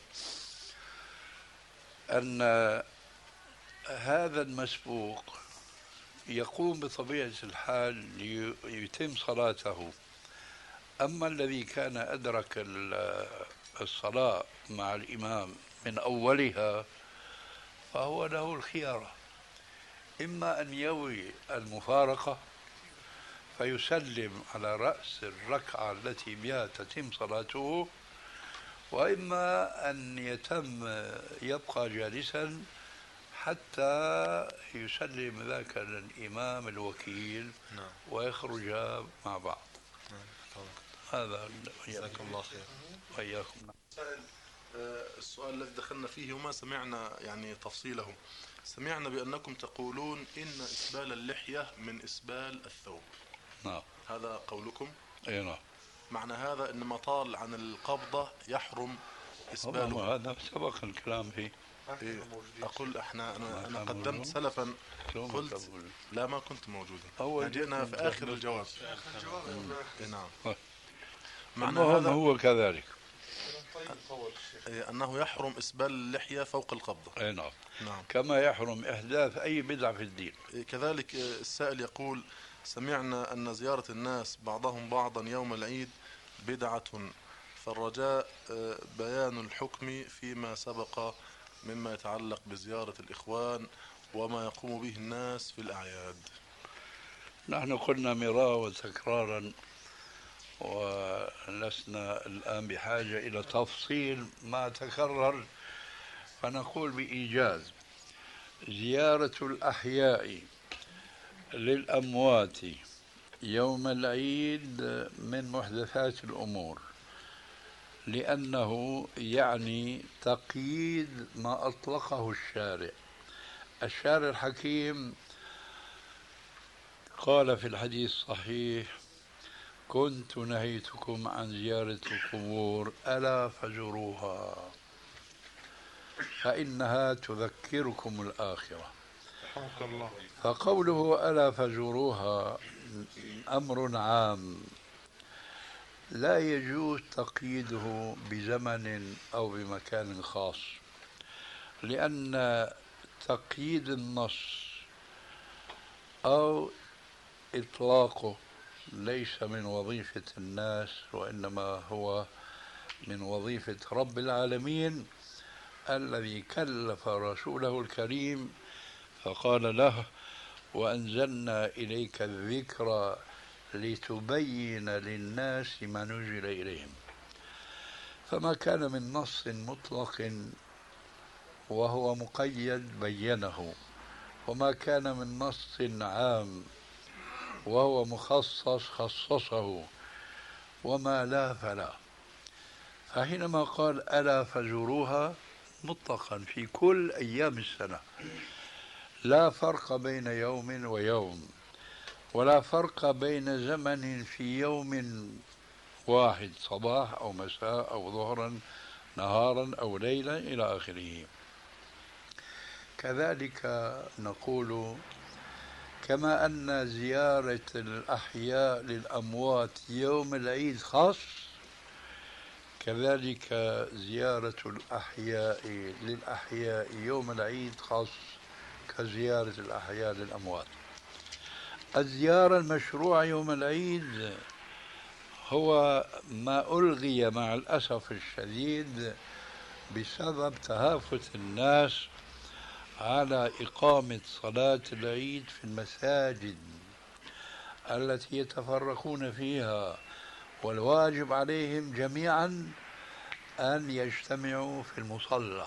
أن هذا المسبوق يقوم بطبيعة الحال ليتم صلاته. أما الذي كان أدرك الصلاة مع الإمام من أولها فهو له الخيار، إما أن يوي المفارقة فيسلم على رأس الركعة التي بها تتم صلاته، وإما أن يبقى جالسا حتى يسلم ذاك الإمام الوكيل ويخرج مع بعض. هذا جزاكم الله خير. وإياكم. السؤال الذي دخلنا فيه وما سمعنا يعني تفصيله، سمعنا بأنكم تقولون إن إسبال اللحية من إسبال الثوب. نعم. هذا قولكم؟ أي نعم. معنى هذا أن ما طال عن القبضة يحرم إسباله. هذا سبق الكلام فيه. إيه؟ أقول أنا قدمت سلفا قلت لا ما كنت موجودا، جئنا في آخر الجواب. نعم. معنى هذا هو كذلك أنه يحرم إسبال اللحية فوق القبضة. أي نعم. كما يحرم إحداث أي بدعة في الدين. كذلك السائل يقول سمعنا أن زيارة الناس بعضهم بعضا يوم العيد بدعة، فالرجاء بيان الحكم فيما سبق مما يتعلق بزيارة الإخوان وما يقوم به الناس في الأعياد. نحن قلنا مرارا وتكرارا ولسنا الآن بحاجة إلى تفصيل ما تكرر، فنقول بإيجاز: زيارة الأحياء للأموات يوم العيد من محدثات الأمور، لأنه يعني تقييد ما أطلقه الشارع. الشارع الحكيم قال في الحديث الصحيح: كنت نهيتكم عن زيارة القبور ألا فزوروها فإنها تذكركم الآخرة. فقوله ألا فزوروها أمر عام لا يجوز تقييده بزمن أو بمكان خاص، لأن تقييد النص أو إطلاقه ليس من وظيفة الناس، وإنما هو من وظيفة رب العالمين الذي كلف رسوله الكريم فقال له: وأنزلنا إليك الذكر لتبين للناس ما نزل إليهم. فما كان من نص مطلق وهو مقيد بينه، وما كان من نص عام وهو مخصص خصصه، وما لا فلا. فحينما قال ألا فزوروها مطلقا في كل أيام السنة، لا فرق بين يوم ويوم، ولا فرق بين زمن في يوم واحد، صباح أو مساء أو ظهرا نهارا أو ليلا إلى آخره. كذلك نقول كما أن زيارة الأحياء للأموات يوم العيد خاص، كذلك زيارة الأحياء للأحياء يوم العيد خاص كزيارة الأحياء للأموات. الزيارة المشروعة يوم العيد هو ما ألغي مع الأسف الشديد بسبب تهافت الناس على إقامة صلاة العيد في المساجد التي يتفرقون فيها، والواجب عليهم جميعا أن يجتمعوا في المصلى.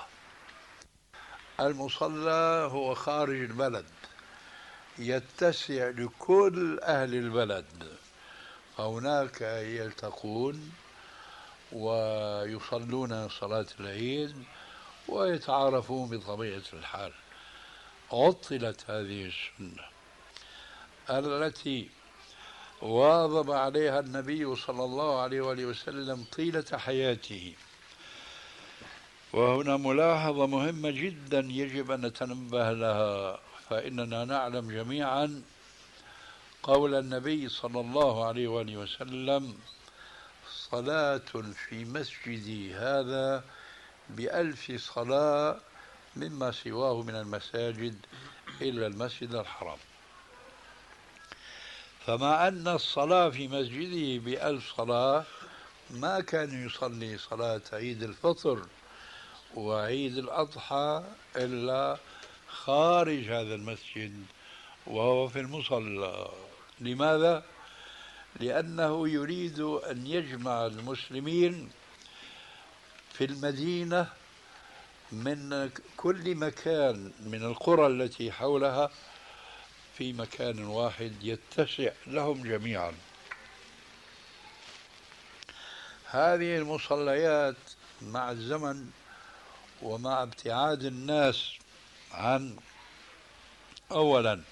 المصلى هو خارج البلد، يتسع لكل أهل البلد، فهناك يلتقون ويصلون صلاة العيد ويتعارفون بطبيعة الحال. عطلت هذه السنة التي واظب عليها النبي صلى الله عليه وآله وسلم طيلة حياته. وهنا ملاحظة مهمة جدا يجب أن نتنبه لها، فإننا نعلم جميعا قول النبي صلى الله عليه وآله وسلم: صلاة في مسجدي هذا ب1000 صلاة مما سواه من المساجد إلا المسجد الحرام. فمع أن الصلاة في مسجده ب1000 صلاة، ما كان يصلي صلاة عيد الفطر وعيد الأضحى إلا خارج هذا المسجد وهو في المصلى. لماذا؟ لأنه يريد أن يجمع المسلمين في المدينة من كل مكان من القرى التي حولها في مكان واحد يتسع لهم جميعا. هذه المصليات مع الزمن ومع ابتعاد الناس عن أولا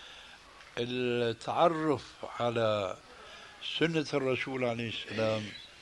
التعرف على سنة الرسول عليه السلام،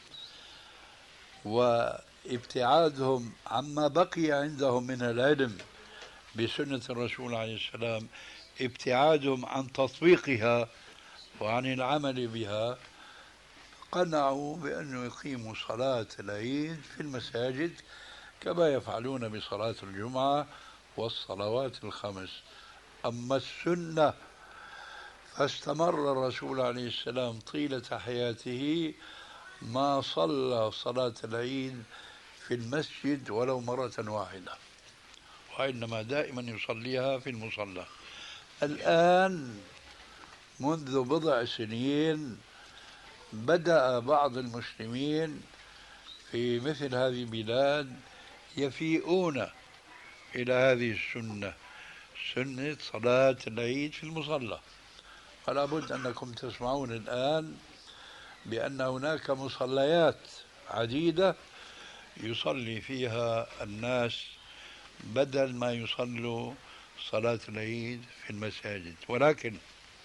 وابتعادهم عما بقي عندهم من العلم بسنة الرسول عليه السلام، ابتعادهم عن تطبيقها وعن العمل بها، قنعوا بأن يقيموا صلاة العيد في المساجد كما يفعلون بصلاة الجمعة والصلوات الخمس. أما السنة فاستمر الرسول عليه السلام طيلة حياته ما صلى صلاة العيد في المسجد ولو مرة واحدة، وإنما دائما يصليها في المصلى. الآن منذ بضع سنين بدأ بعض المسلمين في مثل هذه البلاد يفيئون إلى هذه السنة، سنة صلاة العيد في المصلى. فلا بد أنكم تسمعون الآن بأن هناك مصليات عديدة يصلي فيها الناس بدل ما يصلوا صلاة العيد في المساجد. ولكن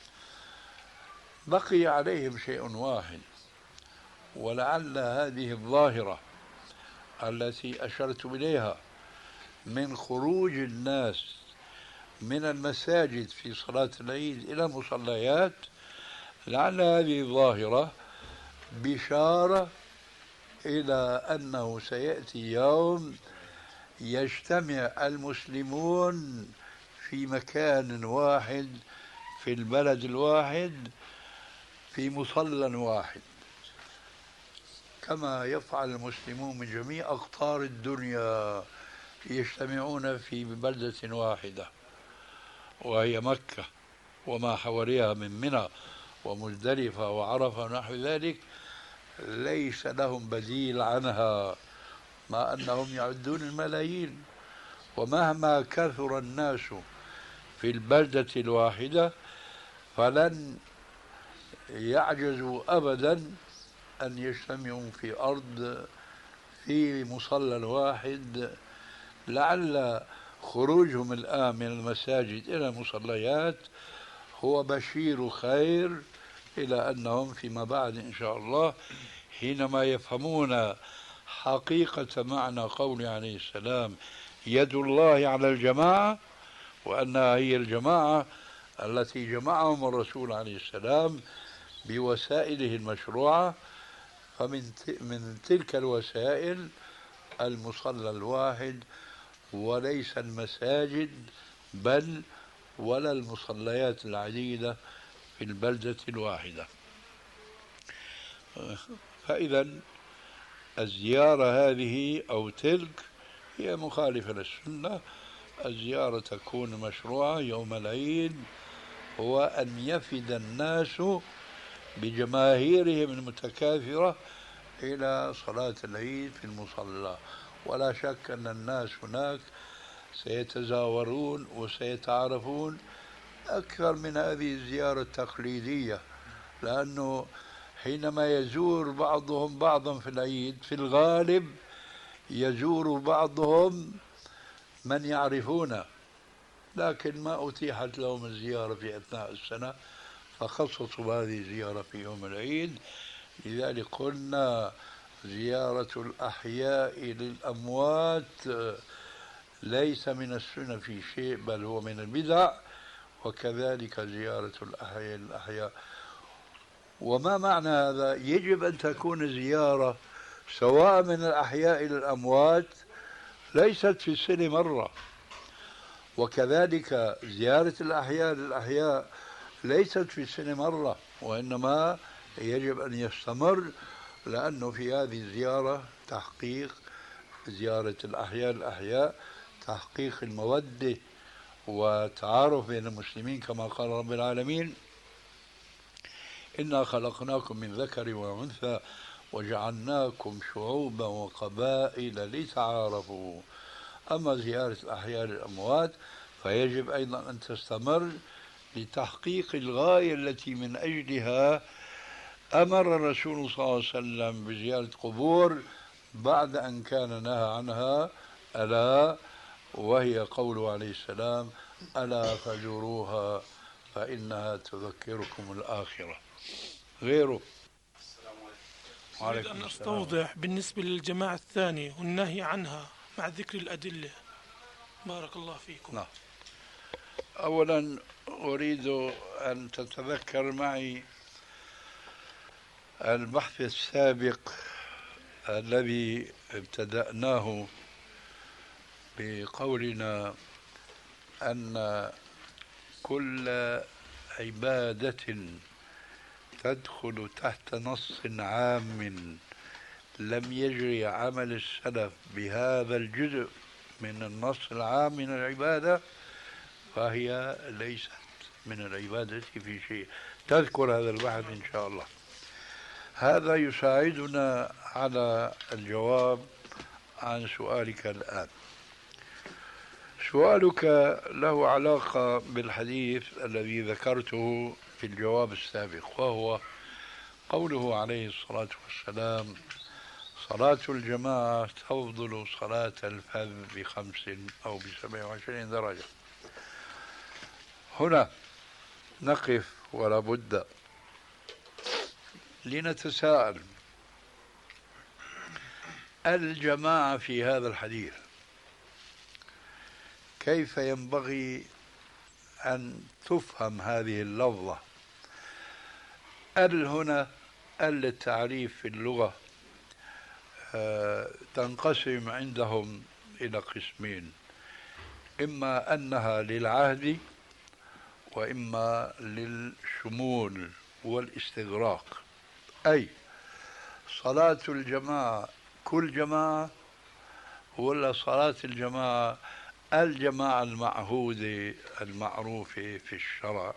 بقي عليهم شيء واحد، ولعل هذه الظاهرة التي أشرت إليها من خروج الناس من المساجد في صلاة العيد إلى المصليات، لعل هذه الظاهرة بشارة إلى أنه سيأتي يوم يجتمع المسلمون في مكان واحد في البلد الواحد في مصلى واحد. كما يفعل المسلمون من جميع أقطار الدنيا، يجتمعون في بلدة واحدة وهي مكة وما حواليها من منى ومزدلفة وعرفة ونحو ذلك، ليس لهم بديل عنها، مع أنهم يعدون الملايين. ومهما كثر الناس في البلدة الواحدة فلن يعجزوا أبدا أن يجتمعوا في أرض في مصلى واحد. لعل خروجهم الآن من المساجد إلى المصليات هو بشير خير، إلى أنهم فيما بعد إن شاء الله حينما يفهمون حقيقة معنى قوله عليه السلام يد الله على الجماعة، وأنها هي الجماعة التي جمعهم الرسول عليه السلام بوسائله المشروعة، فمن تلك الوسائل المصلى الواحد، وليس المساجد بل ولا المصليات العديدة في البلدة الواحدة. فإذا الزيارة هذه أو تلك هي مخالفة للسنة. الزيارة تكون مشروعة يوم العيد، هو أن يفد الناس بجماهيرهم المتكاثرة إلى صلاة العيد في المصلى. ولا شك أن الناس هناك سيتزاورون وسيتعرفون أكثر من هذه الزيارة التقليدية، لأنه حينما يزور بعضهم بعضا في العيد في الغالب يزور بعضهم من يعرفونه، لكن ما أتيحت لهم الزيارة في أثناء السنة فخصصوا هذه الزيارة في يوم العيد. لذلك قلنا زيارة الأحياء للأموات ليس من السنة في شيء، بل هو من البدع، وكذلك زيارة الأحياء للأحياء. وما معنى هذا؟ يجب أن تكون زيارة سواء من الأحياء للأموات ليست في السنة مرة، وكذلك زيارة الأحياء للأحياء ليست في السنة مرة، وإنما يجب أن يستمر، لأنه في هذه الزيارة تحقيق زيارة الأحياء للأحياء تحقيق المودة وتعارف بين المسلمين، كما قال رب العالمين إنا خلقناكم من ذكر وأنثى وجعلناكم شعوبا وقبائل لتعارفوا. أما زيارة الأحياء للأموات فيجب أيضا أن تستمر لتحقيق الغاية التي من أجلها أمر الرسول صلى الله عليه وسلم بزيارة قبور بعد أن كان نهى عنها، ألا وهي قوله عليه السلام ألا فزوروها فإنها تذكركم الآخرة. غيره. أريد أن أستوضح بالنسبة للجماعة الثانية والنهي عنها مع ذكر الأدلة. بارك الله فيكم. نعم. أولا أريد أن تتذكر معي البحث السابق الذي ابتدأناه بقولنا أن كل عبادة تدخل تحت نص عام لم يجري عمل السلف بهذا الجزء من النص العام من العبادة فهي ليست من العبادة في شيء. تذكر هذا البحث إن شاء الله. هذا يساعدنا على الجواب عن سؤالك الآن. سؤالك له علاقة بالحديث الذي ذكرته في الجواب السابق، وهو قوله عليه الصلاة والسلام صلاة الجماعة تفضل صلاة الفذ ب5 أو ب27 درجة. هنا نقف ولا بد لنتساءل الجماعة في هذا الحديث كيف ينبغي أن تفهم هذه اللفظة؟ هنا التعريف في اللغة تنقسم عندهم إلى قسمين، إما أنها للعهد وإما للشمول والاستغراق. أي صلاة الجماعة كل جماعة، ولا صلاة الجماعة الجماعة المعهودة المعروفة في الشرع؟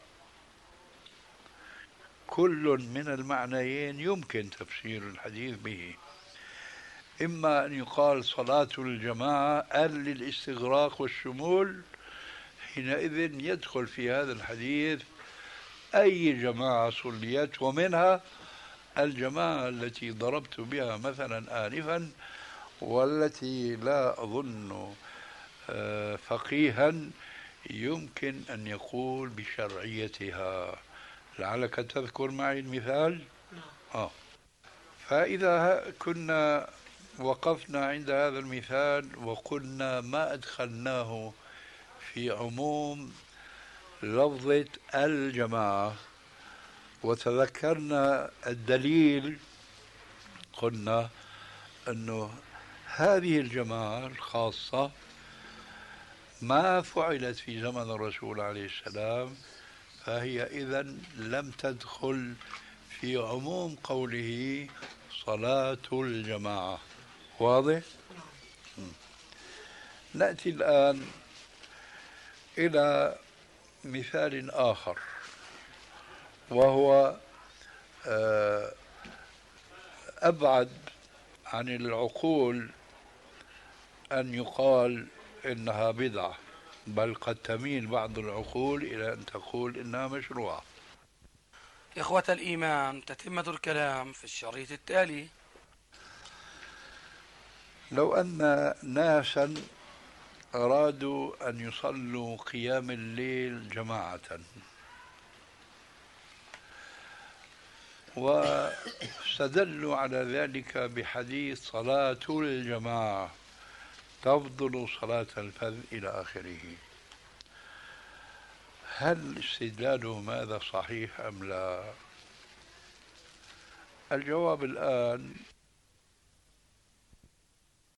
كل من المعنيين يمكن تفسير الحديث به. إما أن يقال صلاة الجماعة للاستغراق والشمول، حينئذ يدخل في هذا الحديث أي جماعة صليت، ومنها الجماعة التي ضربت بها مثلا آنفا، والتي لا أظن فقيها يمكن أن يقول بشرعيتها. لعلك تذكر معي المثال. فإذا كنا وقفنا عند هذا المثال وقلنا ما أدخلناه في عموم لفظة الجماعة وتذكرنا الدليل، قلنا أنه هذه الجماعة الخاصة ما فعلت في زمن الرسول عليه السلام، فهي إذن لم تدخل في عموم قوله صلاة الجماعة. واضح؟ نأتي الآن إلى مثال آخر، وهو أبعد عن العقول أن يقال إنها بدعة، بل قد تميل بعض العقول إلى أن تقول إنها مشروعة. إخوة الإيمان، تتمة الكلام في الشريط التالي. لو أن ناسا أرادوا أن يصلوا قيام الليل جماعة، واستدلوا على ذلك بحديث صلاة الجماعة تفضل صلاة الفذ إلى آخره، هل استدلالهم هذا صحيح أم لا؟ الجواب الآن